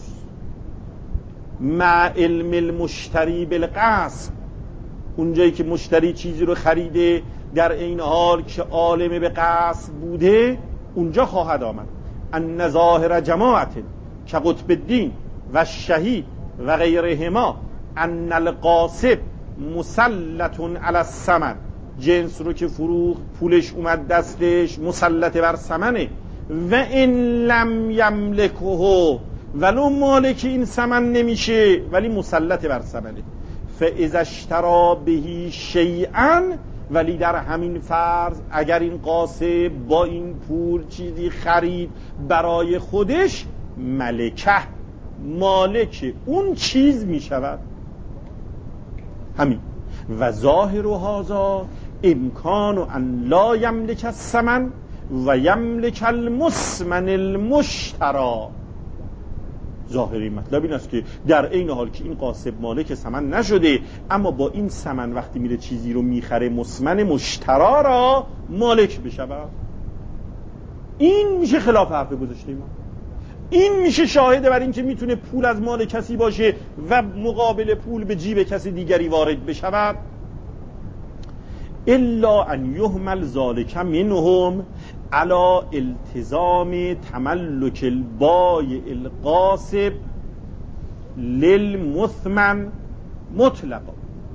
مع علم المشتری بالغصب، اونجایی که مشتری چیزی رو خریده در این حال که عالم به غصب بوده، اونجا خواهد آمد ان ظاهر جماعت که قطب الدین و شهید و غیرهما ان الغاصب مسلط علی الثمن، جنس رو که فروخت پولش اومد دستش مسلط بر ثمنه، و ان لم یملکه، ولو مالک این ثمن نمیشه ولی مسلط بر ثمنه. فاذا اشترى به شیئا، ولی در همین فرض اگر این غاصب با این پول چیزی خرید برای خودش، ملکه، مالک اون چیز می شود. همین. و ظاهر هذا امکان ان لا یملک الثمن و یملک المثمن المشترى. ظاهری مطلب این است که در این حال که این غاصب مالک ثمن نشده، اما با این ثمن وقتی میره چیزی رو میخره، مثمن مشترا را مالک بشود. این میشه خلاف حرف گذاشته ما. این میشه شاهده بر این که میتونه پول از مال کسی باشه و مقابل پول به جیب کسی دیگری وارد بشود. الا ان یهمل ذالک منهم علی التزام تملک البایع الغاصب للمثمن مطلقا،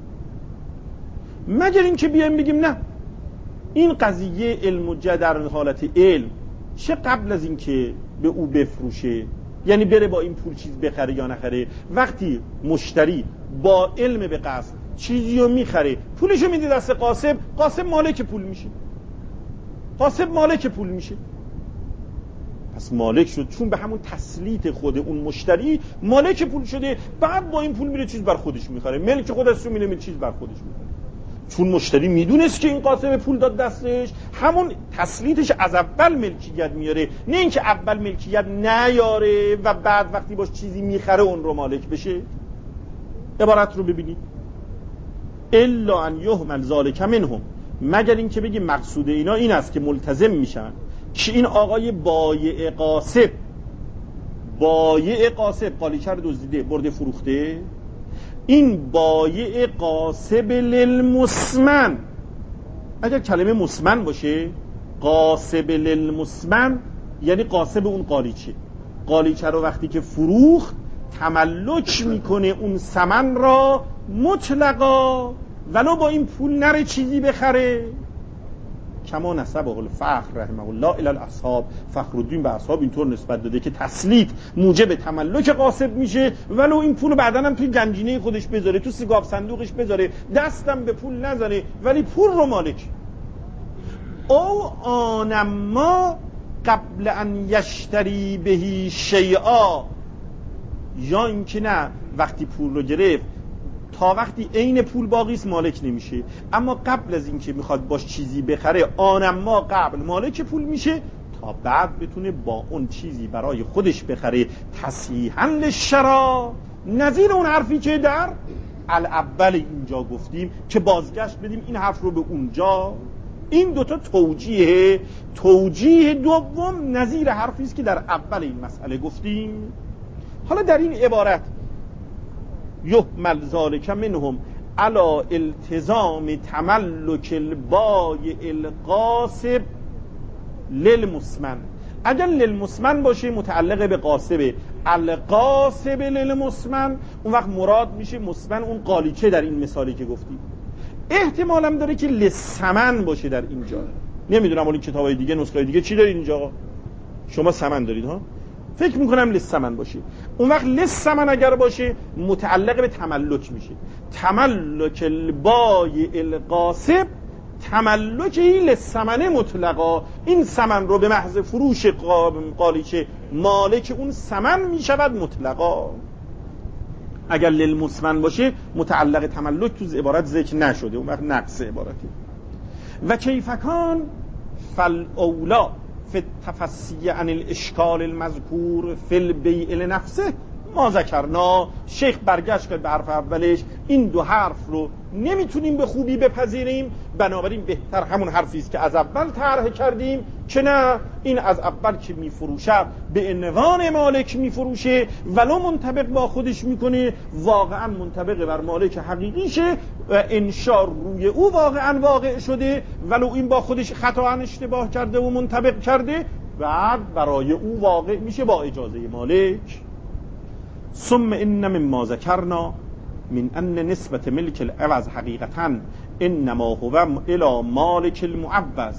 مگر این که بیایم بگیم نه، این قضیه علم در حالت علم چه قبل از این که به او بفروشه، یعنی بره با این پول چیز بخره یا نخره، وقتی مشتری با علم به قصد چیزی رو میخره، پولشو میده دست غاصب، غاصب مالک پول میشه، غاصب مالک پول میشه. پس مالک شد، چون به همون تسلیط خود اون مشتری مالک پول شده، بعد با این پول میره چیز بر خودش میخره، ملک خودش رو میره چیز بر خودش میخره. چون مشتری میدونست که این غاصب پول داد دستش، همون تسلیطش از اول ملکیت میاره، نه اینکه اول ملکیت نیاره و بعد وقتی باش چیزی میخره اون رو مالک بشه. عبارت رو ببینید، الا ان یهمل ذالک منهم، مگر این که بگیم مقصود اینا این است که ملتزم میشن که این آقای بایع غاصب، بایع غاصب قالیچه رو دزدیده برده فروخته، این بایع غاصب للمثمن، اگر کلمه مثمن باشه، غاصب للمثمن یعنی غاصب اون قالیچه، قالیچه رو وقتی که فروخت تملک میکنه اون ثمن را مطلقا، ولو با این پول نره چیزی بخره. کما نسبه الفخر رحمه الله الی الاصحاب، فخرالدین به اصحاب اینطور نسبت داده که تسلیط موجب تملک غاصب میشه، ولو این پول بعداً هم توی گنجینه خودش بذاره، تو سیگاب صندوقش بذاره، دستم به پول نزنه، ولی پول رو مالک. او آنما قبل ان یشتری بهی شیئا، یا اینکه نه وقتی پول رو گرفت تا وقتی عین پول باقی است مالک نمیشه، اما قبل از اینکه میخواد باش چیزی بخره آنما قبل مالک پول میشه تا بعد بتونه با اون چیزی برای خودش بخره تصحیحاً للشرا، نظیر اون حرفی که در الاول اینجا گفتیم که بازگشت بدیم این حرف رو به اونجا. این دوتا توجیه دوم نظیر حرفی است که در اول این مسئله گفتیم. حالا در این عبارت یحمل ذالک منهم علی التزام تملک البایع القاسب للمسمن. اگر للمسمن باشه متعلق به قاسبه، القاسب للمسمن، اون وقت مراد میشه مسمن اون قالیچه در این مثالی که گفتیم. احتمالم داره که للثمن باشه در اینجا. نمیدونم ولی کتابای دیگه نسخه دیگه چی دارید اینجا؟ شما ثمن دارید ها؟ فکر میکنم للثمن باشه. اون وقت للثمن اگر باشه متعلق به تملک میشه. تملک البایع القاسب، تملکی للثمن مطلقا، این ثمن رو به محض فروش قالیچه مالک اون ثمن میشود مطلقا. اگر للمسمن باشه متعلق تملک تو عبارت ذکر نشده، اون وقت نقص عبارتی. و کیفکان فالاولا فی التفصیل عن الاشکال المذکور فی البیع لنفسه ما ذکرنا. شیخ برگشت به حرف اولش، این دو حرف رو نمیتونیم به خوبی بپذیریم، بنابراین بهتر همون حرفی است که از اول طرح کردیم که نه، این از اول که میفروشه به عنوان مالک میفروشه، ولو منطبق با خودش میکنه واقعا منطبق بر مالک حقیقیشه و انشاء روی او واقعا واقع شده، ولو این با خودش خطا اشتباه کرده و منطبق کرده، بعد برای او واقع میشه با اجازه مالک. ثم ان مما ذکرنا من ان نسبت ملک العوض حقیقتا انما هو الى مالک المعوض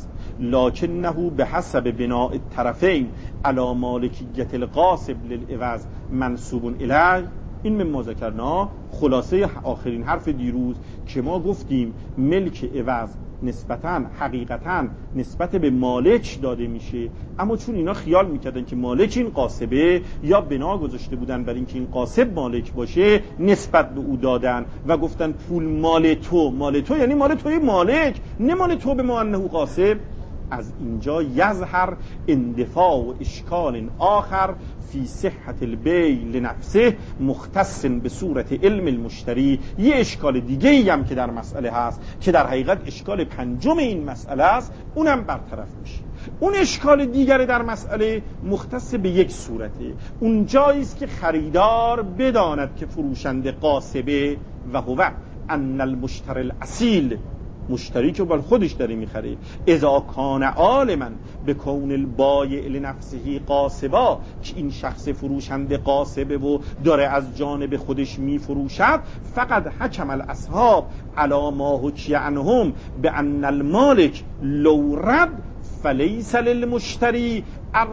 لکنه بحسب بناء الطرفین على مالکیت القاسب للعوض منسوب الیه. این مما ذکرنا خلاصه آخرین حرف دیروز که ما گفتیم ملک عوض نسبتاً حقیقتاً نسبت به مالک داده میشه، اما چون اینا خیال میکردن که مالک این قاسبه یا بنا گذاشته بودن بر اینکه این قاسب مالک باشه نسبت به او دادن و گفتن پول مال تو، مال تو یعنی مال توی مالک، نه مال تو به معنی قاسب. از اینجا یظهر اندفاع و اشکال آخر فی صحت البیع لنفسه مختص به صورت علم المشتری. یه اشکال دیگه ای هم که در مسئله هست که در حقیقت اشکال پنجم این مسئله است، اونم برطرف میشه. اون اشکال دیگر در مسئله مختص به یک صورته، اون جایی است که خریدار بداند که فروشنده قاسبه و هو ان المشتری الاصیل، مشتری که بر خودش داره میخره، اذا کان عالما به کون البایع لنفسه قاسبا، که این شخص فروشنده قاسبه و داره از جانب خودش میفروشد، فقط حکم الاصحاب علی ما حکی عنهم بان المالک لو رد فلیس للمشتری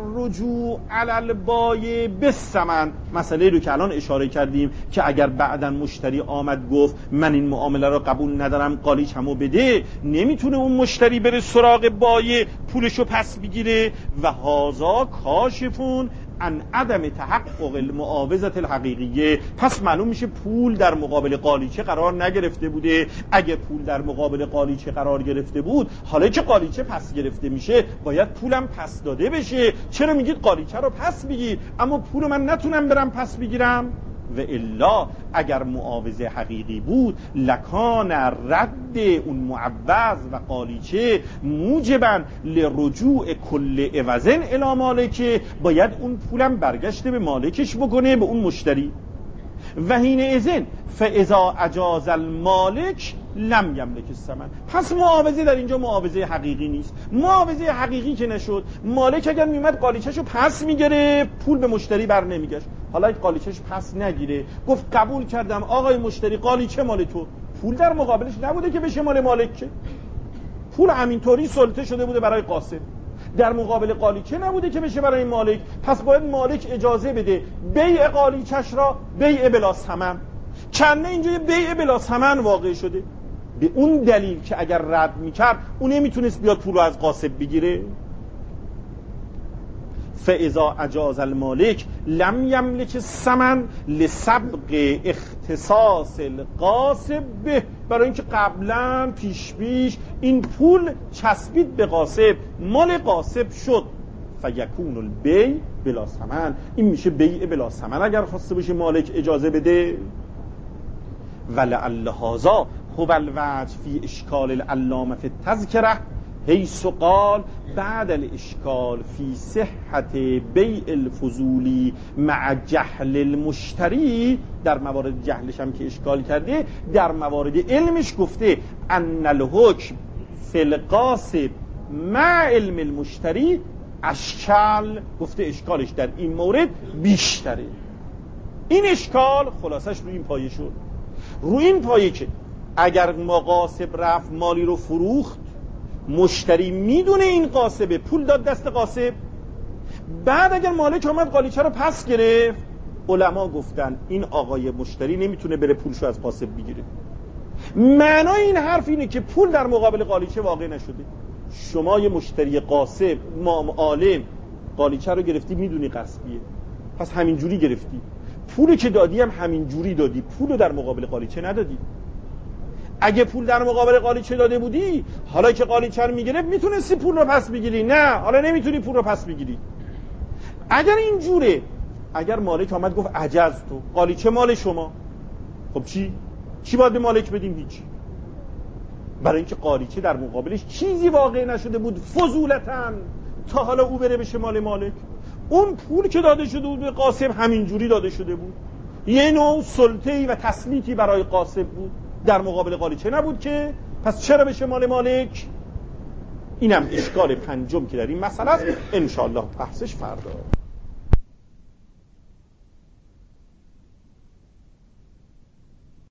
الرجوع علی البایع بالثمن. مسئله رو که الان اشاره کردیم که اگر بعداً مشتری آمد گفت من این معامله رو قبول ندارم قالیچمو بده، نمیتونه اون مشتری بره سراغ بایع پولشو پس بگیره و هازا کاشفون عن عدم تحقق المعاوضه الحقیقیه. پس معلوم میشه پول در مقابل قالیچه قرار نگرفته بوده. اگه پول در مقابل قالیچه قرار گرفته بود، حالا که قالیچه پس گرفته میشه باید پولم پس داده بشه. چرا میگید قالیچه رو پس بگیر اما پول من نتونم برم پس بگیرم؟ و الا اگر معاوضه حقیقی بود لکان رد اون معوض و قالیچه موجبا لرجوع کل عوضن الی مالکه، باید اون پولم برگشته به مالکش بکنه، به اون مشتری. و حین اذن فاذا اجاز المالک لم یملک الثمن. پس معاوضه در اینجا معاوضه حقیقی نیست. معاوضه حقیقی که نشد، مالک اگر میومد قالیچه‌شو پس میگیره پول به مشتری بر نمیگشت. حالا اگه قالیچه‌ش پس نگیره گفت قبول کردم آقای مشتری قالیچه مال تو، پول در مقابلش نبوده که بشه مال مالک، که پول همینطوری سلطه شده بوده برای قاسم، در مقابل قالیچه نبوده که بشه برای مالک. پس باید مالک اجازه بده بیع قالیچش را بیع بلا ثمن. چنه اینجا بیع بلا ثمن واقع شده به اون دلیل که اگر رد میکرد اون نمیتونست بیاد پول رو از قاسب بگیره. فاذا اجاز المالک لم یملک الثمن لسبق اختصاص القاسب به، برای اینکه قبلا پیش این پول چسبید به قاسب، مال قاسب شد. فیکون البیع بلا ثمن. این میشه بیع بلا ثمن اگر خواسته باشه مالک اجازه بده. ولعل هذا هو الوجه فی اشکال العلامه فی التذکره حیث قال بعد الاشکال فی صحت بیع الفضولی مع جهل المشتری. در موارد جهلش هم که اشکال کرده، در موارد علمش گفته ان الحکم فی القاسب مع علم المشتری اشکال، گفته اشکالش در این مورد بیشتره. این اشکال خلاصش روی این پایه شد، روی این پایه که اگر قاسب رفت مالی رو فروخت، مشتری میدونه این قاسبه، پول داد دست قاسب، بعد اگر مالک آمد قالیچه رو پس گرفت، علما گفتن این آقای مشتری نمیتونه بره پولشو از قاسب بگیره. معنای این حرف اینه که پول در مقابل قالیچه واقع نشده. شما یه مشتری قاسب، عالم، قالیچه رو گرفتی، میدونی غصبیه، پس همینجوری گرفتی، پولی که دادی هم همینجوری دادی، پولو در مقابل قالیچه ندادی. اگه پول در مقابل قالیچه داده بودی، حالا که قالیچه رو میگرفت میتونستی پول رو پس بگیری. نه، حالا نمیتونی پول رو پس بگیری. اگر اینجوره، اگر مالک آمد گفت عجزتو، قالیچه مال شما، خب چی باید به مالک بدیم؟ هیچ. برای اینکه قالیچه در مقابلش چیزی واقع نشده بود فضولتاً تا حالا او بره بشه مال مالک. اون پول که داده شده بود به قاسم همینجوری داده شده بود، یه نوع سلطه‌ای و تسلیطی برای قاسم بود، در مقابل قالیچه نبود که، پس چرا بشه مال مالک؟ اینم اشکال پنجم که در این مسئله است. انشاءالله بحثش فردا.